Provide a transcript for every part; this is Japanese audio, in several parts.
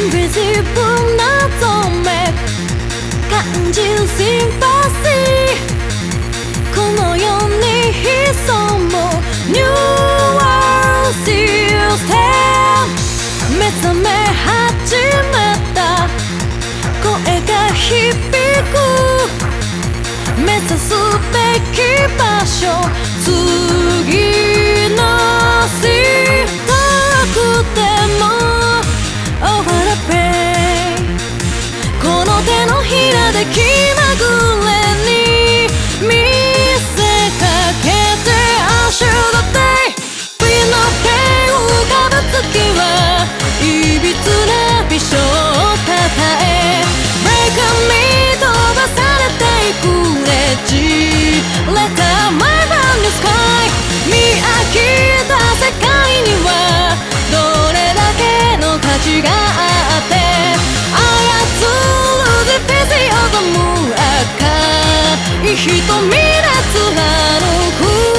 Invisible 謎め感じるシンパシーこの世に潜む New World System 目覚め始めた声が響く目指すべき場所次の遠くても Over the pain この手のひらで気まぐれに見せかけて I should have day We no pain 浮かぶ月はいびつな微笑をたたえ Break me 飛ばされていくレジ Let out my brand new sky 見飽きた世界にはどれだけの価値があって操る The face of the moon 赤い瞳で貫く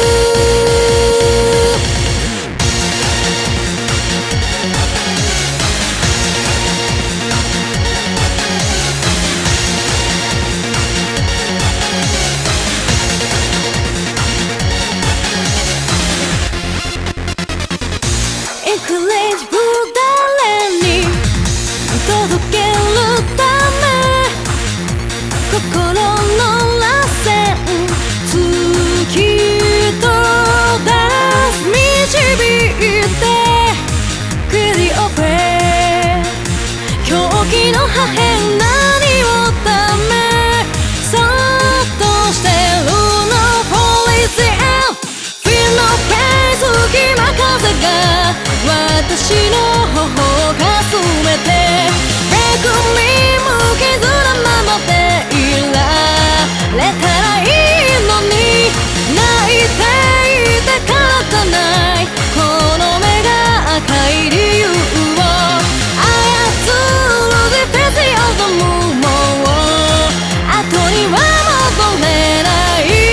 エクレイジブ誰に届けるため心の螺旋突きと出す導いてクリオフェ狂気の破片何をためそっとしてるの Police and Feel no pain 隙間風が私の頬をかすめて Break me 無傷なままでいられたらいいのに泣いていてからじゃないこの目が赤い理由を操る The face of the moon もう後には戻れない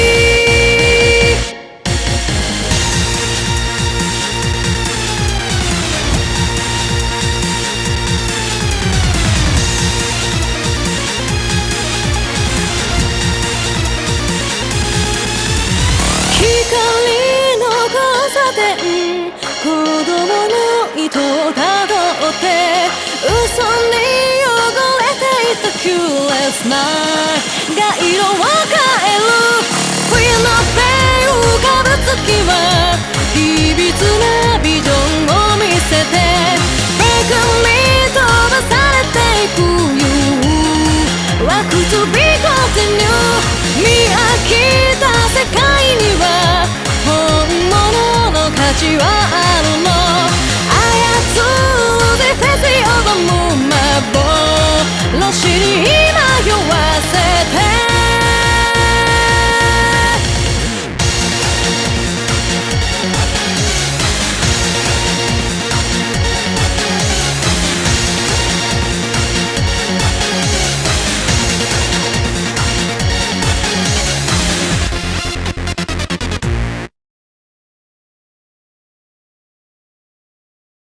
光の交差点子供の糸をたどって嘘に汚れていた Curious Mind が色を変える Feel no pain 浮かぶ月はいびつなビジョンを見せて Break me 飛ばされていく You What to be continue 見飽きた世界には本物の価値はあるの操る The face of the moon 幻に今酔わせて